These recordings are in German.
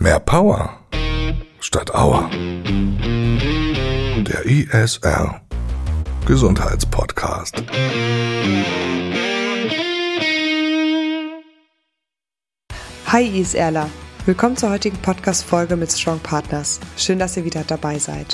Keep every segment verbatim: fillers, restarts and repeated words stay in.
Mehr Power statt Aua. Der I S R Gesundheitspodcast. Hi ISRler, willkommen zur heutigen Podcast-Folge mit Strong Partners. Schön, dass ihr wieder dabei seid.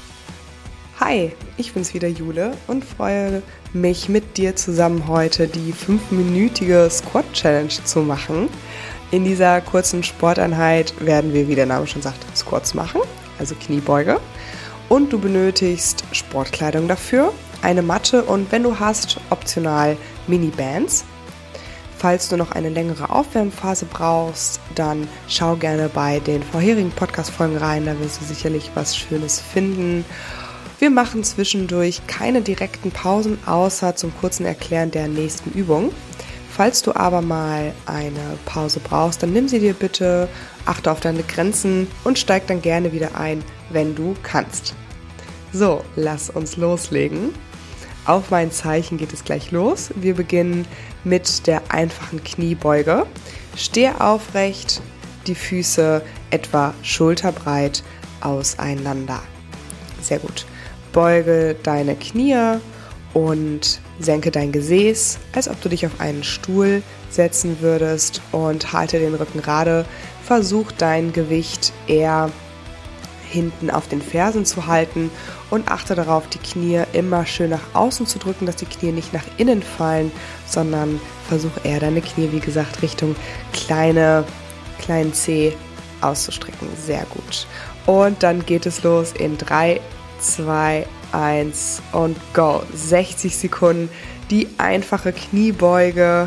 Hi, ich bin's wieder Jule und freue mich mit dir zusammen heute die fünfminütige Squat-Challenge zu machen. In dieser kurzen Sporteinheit werden wir, wie der Name schon sagt, Squats machen, also Kniebeuge. Und du benötigst Sportkleidung dafür, eine Matte und wenn du hast, optional Mini-Bands. Falls du noch eine längere Aufwärmphase brauchst, dann schau gerne bei den vorherigen Podcast-Folgen rein, da wirst du sicherlich was Schönes finden. Wir machen zwischendurch keine direkten Pausen, außer zum kurzen Erklären der nächsten Übung. Falls du aber mal eine Pause brauchst, dann nimm sie dir bitte, achte auf deine Grenzen und steig dann gerne wieder ein, wenn du kannst. So, lass uns loslegen. Auf mein Zeichen geht es gleich los. Wir beginnen mit der einfachen Kniebeuge. Stehe aufrecht, die Füße etwa schulterbreit auseinander. Sehr gut. Beuge deine Knie und senke dein Gesäß, als ob du dich auf einen Stuhl setzen würdest und halte den Rücken gerade. Versuch dein Gewicht eher hinten auf den Fersen zu halten und achte darauf, die Knie immer schön nach außen zu drücken, dass die Knie nicht nach innen fallen, sondern versuch eher deine Knie, wie gesagt, Richtung kleine, kleinen Zeh auszustrecken. Sehr gut. Und dann geht es los in drei, zwei, eins und go. sechzig Sekunden, die einfache Kniebeuge.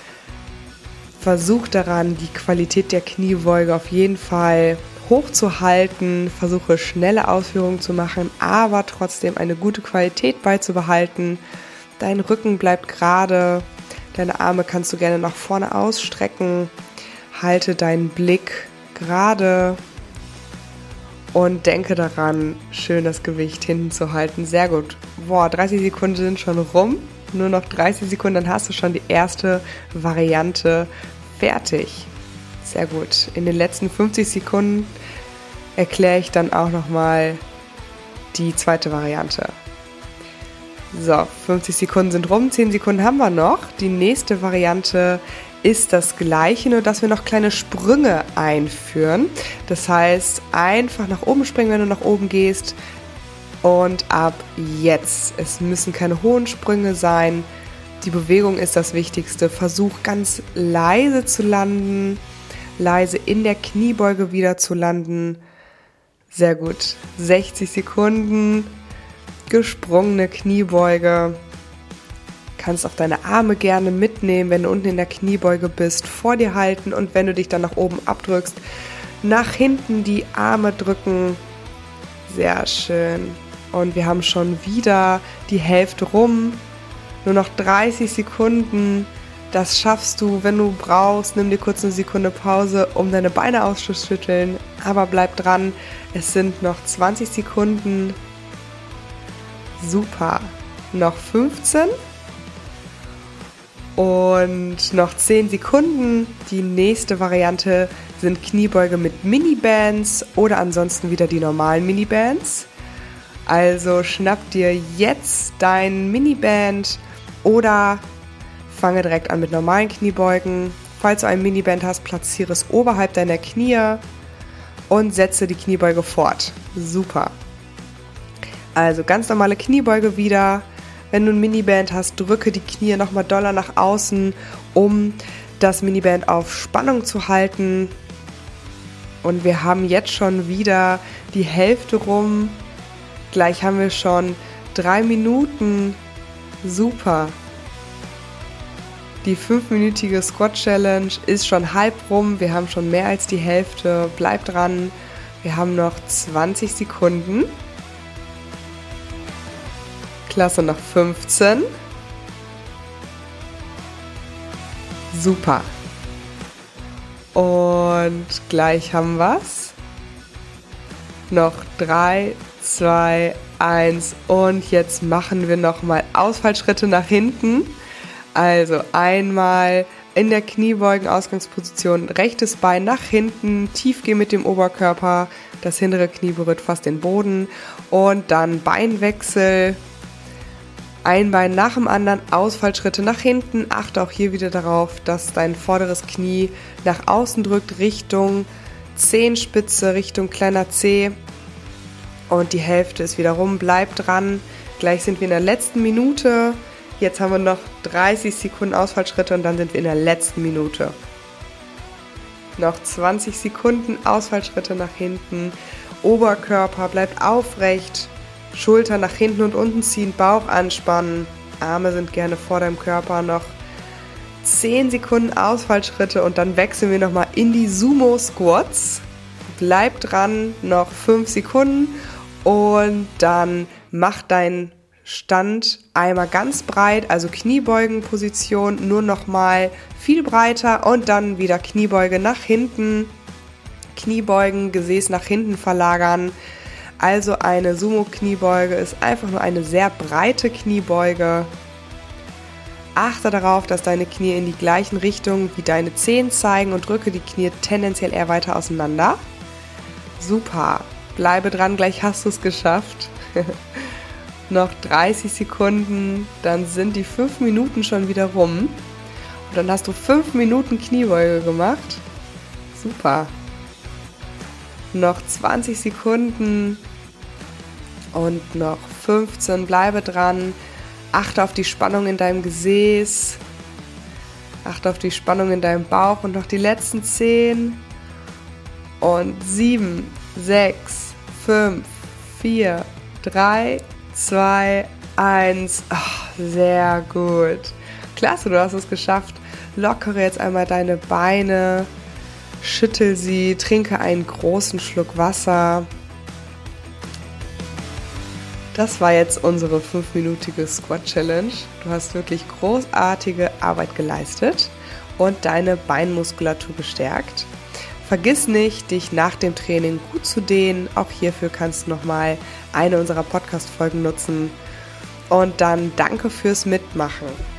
Versuch daran, die Qualität der Kniebeuge auf jeden Fall hochzuhalten, versuche schnelle Ausführungen zu machen, aber trotzdem eine gute Qualität beizubehalten. Dein Rücken bleibt gerade, deine Arme kannst du gerne nach vorne ausstrecken, halte deinen Blick gerade und denke daran, schön das Gewicht hinten zu halten. Sehr gut. Boah, dreißig Sekunden sind schon rum, nur noch dreißig Sekunden, dann hast du schon die erste Variante fertig. Sehr gut. In den letzten fünfzig Sekunden erkläre ich dann auch nochmal die zweite Variante. So, fünfzig Sekunden sind rum, zehn Sekunden haben wir noch. Die nächste Variante ist das Gleiche, nur dass wir noch kleine Sprünge einführen. Das heißt, einfach nach oben springen, wenn du nach oben gehst. Und ab jetzt. Es müssen keine hohen Sprünge sein. Die Bewegung ist das Wichtigste. Versuch ganz leise zu landen. Leise in der Kniebeuge wieder zu landen. Sehr gut. sechzig Sekunden. Gesprungene Kniebeuge. Kannst auch deine Arme gerne mitnehmen, wenn du unten in der Kniebeuge bist, vor dir halten und wenn du dich dann nach oben abdrückst, nach hinten die Arme drücken. Sehr schön. Und wir haben schon wieder die Hälfte rum. Nur noch dreißig Sekunden. Das schaffst du, wenn du brauchst. Nimm dir kurz eine Sekunde Pause, um deine Beine auszuschütteln. Aber bleib dran. Es sind noch zwanzig Sekunden. Super. Noch fünfzehn. Und noch zehn Sekunden. Die nächste Variante sind Kniebeuge mit Mini-Bands oder ansonsten wieder die normalen Mini-Bands. Also schnapp dir jetzt dein Mini-Band oder fange direkt an mit normalen Kniebeugen. Falls du ein Mini-Band hast, platziere es oberhalb deiner Knie und setze die Kniebeuge fort. Super. Also ganz normale Kniebeuge wieder. Wenn du ein Miniband hast, drücke die Knie nochmal doller nach außen, um das Miniband auf Spannung zu halten. Und wir haben jetzt schon wieder die Hälfte rum. Gleich haben wir schon drei Minuten. Super. Die fünfminütige Squat-Challenge ist schon halb rum. Wir haben schon mehr als die Hälfte. Bleib dran. Wir haben noch zwanzig Sekunden. Klasse, noch fünfzehn. Super. Und gleich haben wir's. Noch drei, zwei, eins und jetzt machen wir nochmal Ausfallschritte nach hinten. Also einmal in der Kniebeugen-Ausgangsposition rechtes Bein nach hinten, tief gehen mit dem Oberkörper, das hintere Knie berührt fast den Boden und dann Beinwechsel, ein Bein nach dem anderen, Ausfallschritte nach hinten. Achte auch hier wieder darauf, dass dein vorderes Knie nach außen drückt, Richtung Zehenspitze, Richtung kleiner Zeh und die Hälfte ist wieder rum, bleib dran. Gleich sind wir in der letzten Minute. Jetzt haben wir noch dreißig Sekunden Ausfallschritte und dann sind wir in der letzten Minute. Noch zwanzig Sekunden Ausfallschritte nach hinten. Oberkörper bleibt aufrecht. Schulter nach hinten und unten ziehen, Bauch anspannen. Arme sind gerne vor deinem Körper. Noch zehn Sekunden Ausfallschritte und dann wechseln wir nochmal in die Sumo-Squats. Bleib dran, noch fünf Sekunden und dann mach deinen Stand einmal ganz breit, also Kniebeugenposition, nur nochmal viel breiter und dann wieder Kniebeuge nach hinten, Kniebeugen, Gesäß nach hinten verlagern. Also eine Sumo-Kniebeuge ist einfach nur eine sehr breite Kniebeuge. Achte darauf, dass deine Knie in die gleichen Richtungen wie deine Zehen zeigen und drücke die Knie tendenziell eher weiter auseinander. Super, bleibe dran, gleich hast du es geschafft. Noch dreißig Sekunden, dann sind die fünf Minuten schon wieder rum. Und dann hast du fünf Minuten Kniebeuge gemacht. Super. Noch zwanzig Sekunden und noch fünfzehn. Bleibe dran. Achte auf die Spannung in deinem Gesäß. Achte auf die Spannung in deinem Bauch und noch die letzten zehn. Und sieben, sechs, fünf, vier, drei, zwei, eins. Oh, sehr gut. Klasse, du hast es geschafft. Lockere jetzt einmal deine Beine, schüttel sie, trinke einen großen Schluck Wasser. Das war jetzt unsere fünfminütige Squat-Challenge. Du hast wirklich großartige Arbeit geleistet und deine Beinmuskulatur gestärkt. Vergiss nicht, dich nach dem Training gut zu dehnen. Auch hierfür kannst du nochmal eine unserer Podcast-Folgen nutzen. Und dann danke fürs Mitmachen.